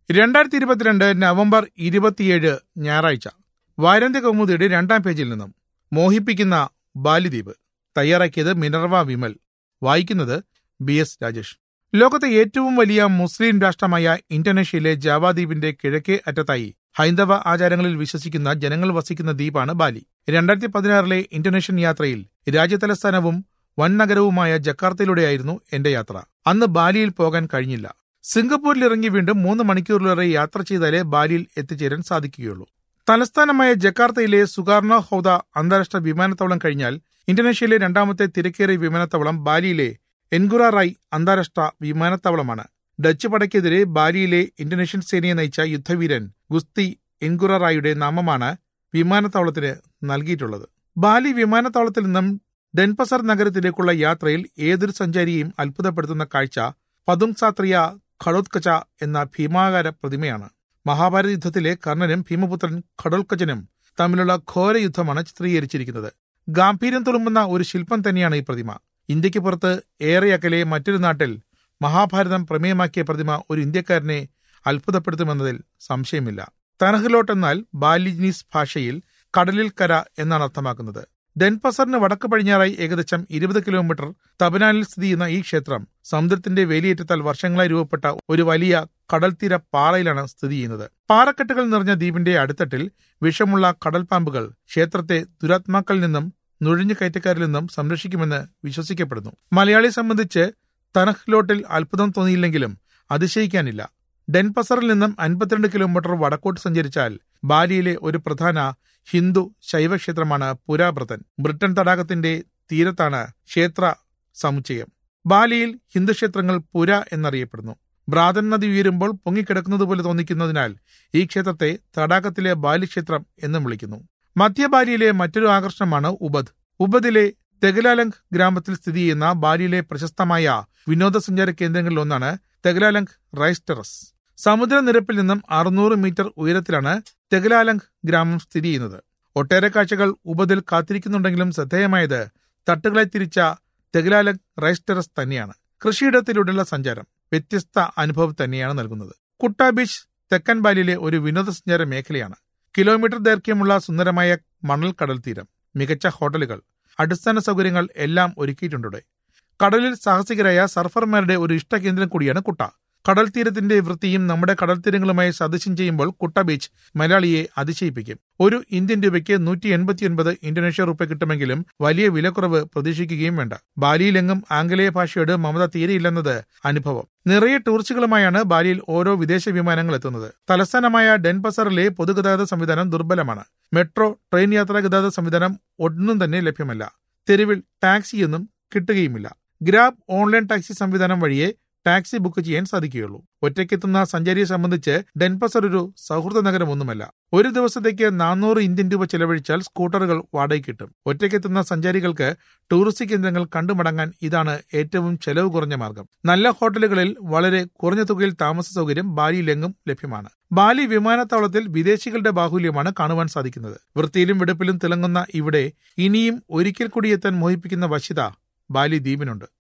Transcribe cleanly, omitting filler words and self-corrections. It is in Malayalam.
2022 നവംബർ 27 ഞായറാഴ്ച. വാരാന്ത്യ കൗമുദിയുടെ 2-ാം പേജിൽ നിന്നും മോഹിപ്പിക്കുന്ന ബാലിദ്വീപ്. തയ്യാറാക്കിയത് മിനർവ വിമൽ. വായിക്കുന്നത് BS രാജേഷ്. ലോകത്തെ ഏറ്റവും വലിയ മുസ്ലിം രാഷ്ട്രമായ ഇന്തോനേഷ്യയിലെ ജാവ ദ്വീപിന്റെ കിഴക്കേ അറ്റത്തായി ഹൈന്ദവ ആചാരങ്ങളിൽ വിശ്വസിക്കുന്ന ജനങ്ങൾ വസിക്കുന്ന ദ്വീപാണ് ബാലി. 2016 ഇന്തോനേഷ്യൻ യാത്രയിൽ രാജ്യതലസ്ഥാനവും വൻ നഗരവുമായ ജക്കാർത്തയിലൂടെയായിരുന്നു എന്റെ യാത്ര. അന്ന് ബാലിയിൽ പോകാൻ കഴിഞ്ഞില്ല. സിംഗപ്പൂരിൽ ഇറങ്ങി വീണ്ടും 3 മണിക്കൂറിലേറെ യാത്ര ചെയ്താലേ ബാലിയിൽ എത്തിച്ചേരാൻ സാധിക്കുകയുള്ളൂ. തലസ്ഥാനമായ ജക്കാർത്തയിലെ സുകാർണോ ഹൌദ അന്താരാഷ്ട്ര വിമാനത്താവളം കഴിഞ്ഞാൽ ഇന്തോനേഷ്യയിലെ 2ാമത്തെ തിരക്കേറിയ വിമാനത്താവളം ബാലിയിലെ എൻഗുറാറായ് അന്താരാഷ്ട്ര വിമാനത്താവളമാണ്. ഡച്ച് പടയ്ക്കെതിരെ ബാലിയിലെ ഇന്തോനേഷ്യൻ സേനയെ നയിച്ച യുദ്ധവീരൻ ഗുസ്തി എൻഗുറാറായുടെ നാമമാണ് വിമാനത്താവളത്തിന് നൽകിയിട്ടുള്ളത്. ബാലി വിമാനത്താവളത്തിൽ നിന്നും ഡെൻപസർ നഗരത്തിലേക്കുള്ള യാത്രയിൽ ഏതൊരു സഞ്ചാരിയെയും അത്ഭുതപ്പെടുത്തുന്ന കാഴ്ച പതുങ്സാത്രിയ ഘടോത്കച എന്ന ഭീമാകാര പ്രതിമയാണ്. മഹാഭാരത യുദ്ധത്തിലെ കർണനും ഭീമപുത്രൻ ഘടോത്കചനും തമ്മിലുള്ള ഘോര യുദ്ധമാണ് ചിത്രീകരിച്ചിരിക്കുന്നത്. ഗാംഭീര്യം തുളുമ്പുന്ന ഒരു ശില്പം തന്നെയാണ് ഈ പ്രതിമ. ഇന്ത്യക്ക് പുറത്ത് ഏറെ അകലെ മറ്റൊരു നാട്ടിൽ മഹാഭാരതം പ്രമേയമാക്കിയ പ്രതിമ ഒരു ഇന്ത്യക്കാരനെ അത്ഭുതപ്പെടുത്തുമെന്നതിൽ സംശയമില്ല. തനഹ്ലോട്ട് എന്നാൽ ബാലിനീസ് ഭാഷയിൽ കടലിൽ കര എന്നാണ് അർത്ഥമാക്കുന്നത്. ഡെൻപസറിന് വടക്ക് പടിഞ്ഞാറായി ഏകദേശം 20 കിലോമീറ്റർ തപനാനിൽ സ്ഥിതി ചെയ്യുന്ന ഈ ക്ഷേത്രം സമുദ്രത്തിന്റെ വേലിയേറ്റത്താൽ വർഷങ്ങളായി രൂപപ്പെട്ട ഒരു വലിയ കടൽത്തീര പാറയിലാണ് സ്ഥിതി ചെയ്യുന്നത്. പാറക്കെട്ടുകൾ നിറഞ്ഞ ദ്വീപിന്റെ അടിത്തട്ടിൽ വിഷമുള്ള കടൽപ്പാമ്പുകൾ ക്ഷേത്രത്തെ ദുരാത്മാക്കളിൽ നിന്നും നുഴഞ്ഞു കയറ്റക്കാരിൽ നിന്നും സംരക്ഷിക്കുമെന്ന് വിശ്വസിക്കപ്പെടുന്നു. മലയാളിയെ സംബന്ധിച്ച് തനഹ്ലോട്ടിൽ അത്ഭുതം തോന്നിയില്ലെങ്കിലും അതിശയിക്കാനില്ല. ഡെൻപസറിൽ നിന്നും 52 കിലോമീറ്റർ വടക്കോട്ട് സഞ്ചരിച്ചാൽ ബാലിയിലെ ഒരു പ്രധാന ഹിന്ദു ശൈവക്ഷേത്രമാണ് പുരാബ്രതൻ. ബ്രിട്ടൻ തടാകത്തിന്റെ തീരത്താണ് ക്ഷേത്ര സമുച്ചയം. ബാലിയിൽ ഹിന്ദുക്ഷേത്രങ്ങൾ പുര എന്നറിയപ്പെടുന്നു. ബ്രാതൻ നദി ഉയരുമ്പോൾ പൊങ്ങിക്കിടക്കുന്നത് പോലെ തോന്നിക്കുന്നതിനാൽ ഈ ക്ഷേത്രത്തെ തടാകത്തിലെ ബാലി ക്ഷേത്രം എന്നും വിളിക്കുന്നു. മധ്യബാലിയിലെ മറ്റൊരു ആകർഷണമാണ് ഉബദ്. ഉബദിലെ തെഗലാലങ്ക് ഗ്രാമത്തിൽ സ്ഥിതി ചെയ്യുന്ന ബാലിയിലെ പ്രശസ്തമായ വിനോദസഞ്ചാര കേന്ദ്രങ്ങളിൽ ഒന്നാണ് തെഗലാലങ്ക് റൈസ് ടെറസ്. സമുദ്രനിരപ്പിൽ നിന്നും 600 മീറ്റർ ഉയരത്തിലാണ് തെഗലാലങ്ക് ഗ്രാമം സ്ഥിതി ചെയ്യുന്നത്. ഒട്ടേറെ കാഴ്ചകൾ ഉബദിൽ കാത്തിരിക്കുന്നുണ്ടെങ്കിലും ശ്രദ്ധേയമായത് തട്ടുകളെ തിരിച്ച തെഗലാലങ്ക് റൈസ് ടെറസ് തന്നെയാണ്. കൃഷിയിടത്തിലൂടെയുള്ള സഞ്ചാരം വ്യത്യസ്ത അനുഭവം തന്നെയാണ് നൽകുന്നത്. കുട്ട ബീച്ച് തെക്കൻ ബാലിയിലെ ഒരു വിനോദസഞ്ചാര മേഖലയാണ്. കിലോമീറ്റർ ദൈർഘ്യമുള്ള സുന്ദരമായ മണൽ കടൽ തീരം, മികച്ച ഹോട്ടലുകൾ, അടിസ്ഥാന സൗകര്യങ്ങൾ എല്ലാം ഒരുക്കിയിട്ടുണ്ട്. കടലിൽ സാഹസികരായ സർഫർമാരുടെ ഒരു ഇഷ്ടകേന്ദ്രം കൂടിയാണ് കുട്ട. കടൽ തീരത്തിന്റെ വൃത്തിയും നമ്മുടെ കടൽ തീരങ്ങളുമായി സദൃശ്യം ചെയ്യുമ്പോൾ കുട്ട ബീച്ച് മലയാളിയെ അതിശയിപ്പിക്കും. ഒരു ഇന്ത്യൻ രൂപയ്ക്ക് 189 ഇന്തോനേഷ്യ റുപ്യ കിട്ടുമെങ്കിലും വലിയ വിലക്കുറവ് പ്രതീക്ഷിക്കുകയും വേണ്ട. ബാലിയിലെങ്ങും ആംഗലേയ ഭാഷയോട് മമത തീരെയില്ലെന്നത് അനുഭവം. നിറയെ ടൂറിസ്റ്റുകളുമായാണ് ബാലിയിൽ ഓരോ വിദേശ വിമാനങ്ങൾ എത്തുന്നത്. തലസ്ഥാനമായ ഡെൻപസറിലെ പൊതുഗതാഗത സംവിധാനം ദുർബലമാണ്. മെട്രോ, ട്രെയിൻ യാത്രാ ഗതാഗത സംവിധാനം ഒന്നും തന്നെ ലഭ്യമല്ല. തെരുവിൽ ടാക്സിയൊന്നും കിട്ടുകയുമില്ല. ഗ്രാബ് ഓൺലൈൻ ടാക്സി സംവിധാനം വഴിയേ ടാക്സി ബുക്ക് ചെയ്യാൻ സാധിക്കുകയുള്ളൂ. ഒറ്റയ്ക്കെത്തുന്ന സഞ്ചാരിയെ സംബന്ധിച്ച് ഡെൻപസർ ഒരു സൗഹൃദ നഗരമൊന്നുമല്ല. ഒരു ദിവസത്തേക്ക് 400 ഇന്ത്യൻ രൂപ ചെലവഴിച്ചാൽ സ്കൂട്ടറുകൾ വാടകയ്ക്ക് കിട്ടും. ഒറ്റയ്ക്കെത്തുന്ന സഞ്ചാരികൾക്ക് ടൂറിസ്റ്റ് കേന്ദ്രങ്ങൾ കണ്ടുമടങ്ങാൻ ഇതാണ് ഏറ്റവും ചെലവ് കുറഞ്ഞ മാർഗം. നല്ല ഹോട്ടലുകളിൽ വളരെ കുറഞ്ഞ തുകയിൽ താമസ സൗകര്യം ബാലിയിലെങ്ങും ലഭ്യമാണ്. ബാലി വിമാനത്താവളത്തിൽ വിദേശികളുടെ ബാഹുല്യമാണ് കാണുവാൻ സാധിക്കുന്നത്. വൃത്തിയിലും വെടുപ്പിലും തിളങ്ങുന്ന ഇവിടെ ഇനിയും ഒരിക്കൽ കൂടി എത്താൻ മോഹിപ്പിക്കുന്ന വശ്യത ബാലി ദ്വീപിനുണ്ട്.